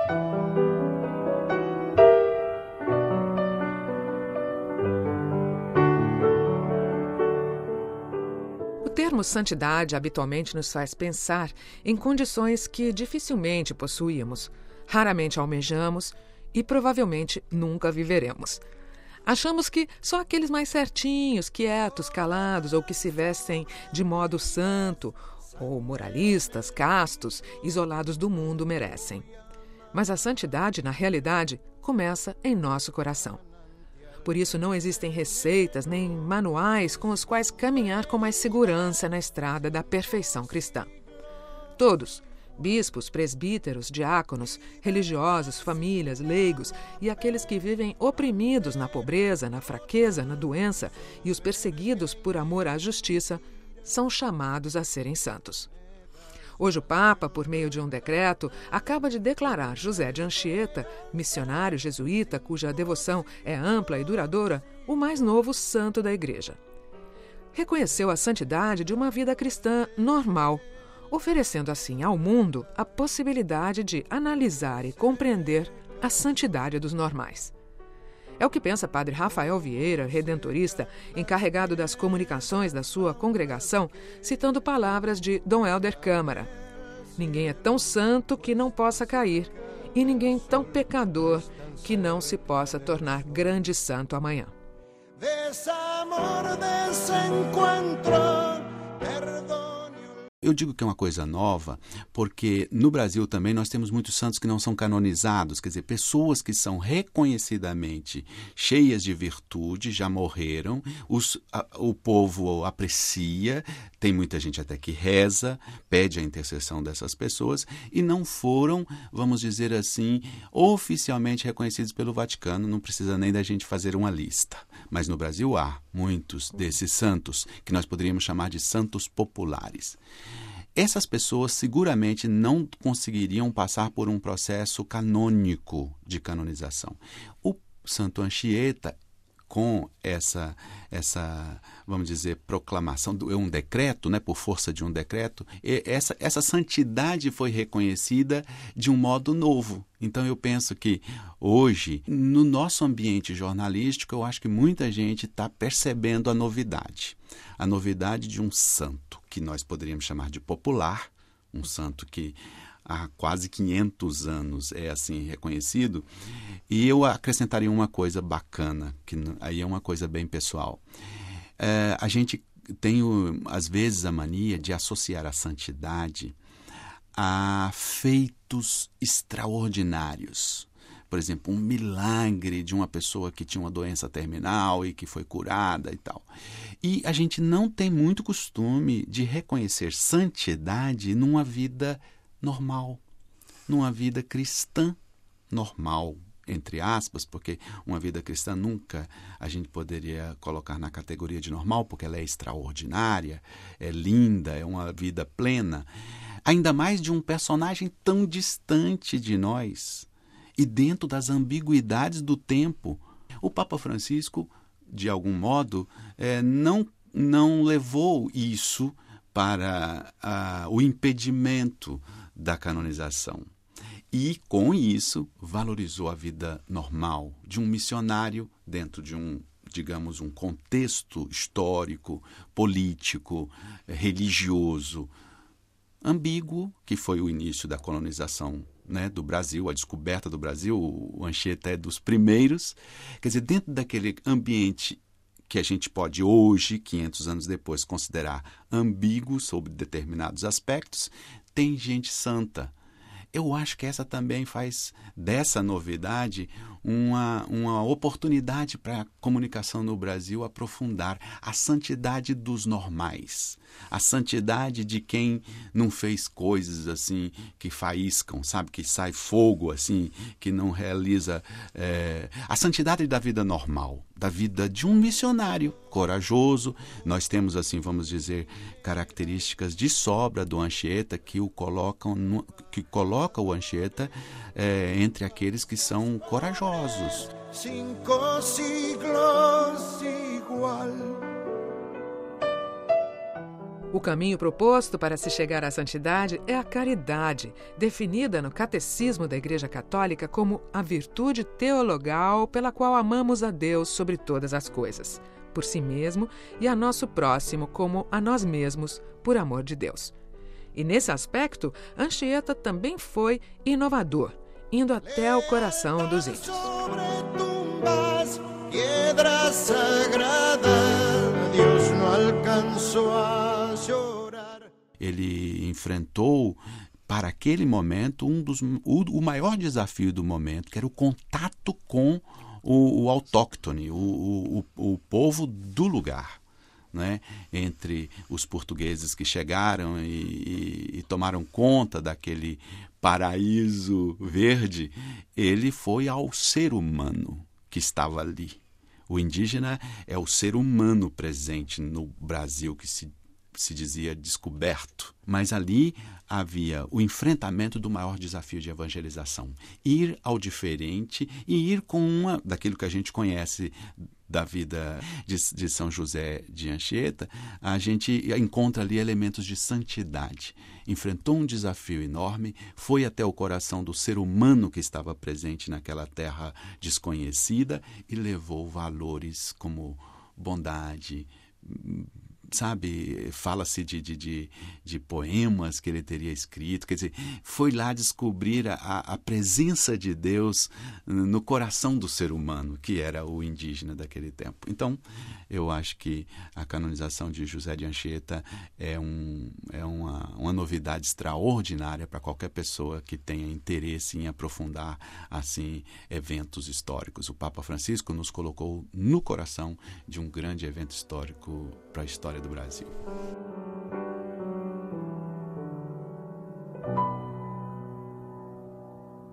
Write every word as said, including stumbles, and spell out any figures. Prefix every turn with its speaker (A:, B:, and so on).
A: O termo santidade habitualmente nos faz pensar em condições que dificilmente possuímos, raramente almejamos e provavelmente nunca viveremos. Achamos que só aqueles mais certinhos, quietos, calados ou que se vestem de modo santo, ou moralistas, castos, isolados do mundo merecem. Mas a santidade, na realidade, começa em nosso coração. Por isso não existem receitas nem manuais com os quais caminhar com mais segurança na estrada da perfeição cristã. Todos, bispos, presbíteros, diáconos, religiosos, famílias, leigos e aqueles que vivem oprimidos na pobreza, na fraqueza, na doença e os perseguidos por amor à justiça, são chamados a serem santos. Hoje o Papa, por meio de um decreto, acaba de declarar José de Anchieta, missionário jesuíta cuja devoção é ampla e duradoura, o mais novo santo da Igreja. Reconheceu a santidade de uma vida cristã normal, oferecendo assim ao mundo a possibilidade de analisar e compreender a santidade dos normais. É o que pensa Padre Rafael Vieira, redentorista, encarregado das comunicações da sua congregação, citando palavras de Dom Helder Câmara. Ninguém é tão santo que não possa cair, e ninguém tão pecador que não se possa tornar grande santo amanhã.
B: Desamor, desencontro, perdão.
C: Eu digo que é uma coisa nova, porque no Brasil também nós temos muitos santos que não são canonizados, quer dizer, pessoas que são reconhecidamente cheias de virtude, já morreram, os, a, o povo aprecia, tem muita gente até que reza, pede a intercessão dessas pessoas e não foram, vamos dizer assim, oficialmente reconhecidos pelo Vaticano, não precisa nem da gente fazer uma lista. Mas no Brasil há muitos desses santos, que nós poderíamos chamar de santos populares. Essas pessoas seguramente não conseguiriam passar por um processo canônico de canonização. O Santo Anchieta, com essa, essa, vamos dizer, proclamação, é um decreto, né, por força de um decreto, essa, essa santidade foi reconhecida de um modo novo. Então eu penso que hoje, no nosso ambiente jornalístico, eu acho que muita gente está percebendo a novidade. A novidade de um santo, que nós poderíamos chamar de popular, um santo que há quase quinhentos anos é assim reconhecido. E eu acrescentaria uma coisa bacana, que aí é uma coisa bem pessoal. É, a gente tem, às vezes, a mania de associar a santidade a feitos extraordinários. Por exemplo, um milagre de uma pessoa que tinha uma doença terminal e que foi curada e tal. E a gente não tem muito costume de reconhecer santidade numa vida normal, numa vida cristã normal, entre aspas, porque uma vida cristã nunca a gente poderia colocar na categoria de normal, porque ela é extraordinária, é linda, é uma vida plena. Ainda mais de um personagem tão distante de nós e dentro das ambiguidades do tempo. O Papa Francisco, de algum modo, é, não, não levou isso para a, o impedimento da canonização. E, com isso, valorizou a vida normal de um missionário dentro de um, digamos, um contexto histórico, político, religioso, ambíguo, que foi o início da colonização, né, do Brasil, a descoberta do Brasil. O Anchieta é dos primeiros. Quer dizer, dentro daquele ambiente que a gente pode hoje, quinhentos anos depois, considerar ambíguo sobre determinados aspectos, tem gente santa. Eu acho que essa também faz dessa novidade uma, uma oportunidade para a comunicação no Brasil aprofundar a santidade dos normais, a santidade de quem não fez coisas assim que faíscam, sabe, que sai fogo assim, que não realiza é, a santidade da vida normal, da vida de um missionário corajoso. Nós temos, assim, vamos dizer, características de sobra do Anchieta que o colocam, no, que coloca o Anchieta é, entre aqueles que são corajosos.
B: Cinco siglos igual.
A: O caminho proposto para se chegar à santidade é a caridade, definida no Catecismo da Igreja Católica como a virtude teologal pela qual amamos a Deus sobre todas as coisas, por si mesmo, e a nosso próximo como a nós mesmos, por amor de Deus. E nesse aspecto, Anchieta também foi inovador, indo até o coração dos índios.
B: Piedra sagrada, Deus não alcançou a chorar.
C: Ele enfrentou, para aquele momento, um dos, o, o maior desafio do momento, que era o contato com o, o autóctone, o, o, o povo do lugar. Né? Entre os portugueses que chegaram e, e, e tomaram conta daquele paraíso verde, ele foi ao ser humano que estava ali. O indígena é o ser humano presente no Brasil que se, se dizia descoberto. Mas ali havia o enfrentamento do maior desafio de evangelização. Ir ao diferente e ir com uma, daquilo que a gente conhece da vida de, de São José de Anchieta, a gente encontra ali elementos de santidade. Enfrentou um desafio enorme, foi até o coração do ser humano que estava presente naquela terra desconhecida e levou valores como bondade, sabe, fala-se de, de, de, de poemas que ele teria escrito, quer dizer, foi lá descobrir a, a presença de Deus no coração do ser humano, que era o indígena daquele tempo. Então, eu acho que a canonização de José de Anchieta é, um, é uma, uma novidade extraordinária para qualquer pessoa que tenha interesse em aprofundar, assim, eventos históricos. O Papa Francisco nos colocou no coração de um grande evento histórico para a história do Brasil.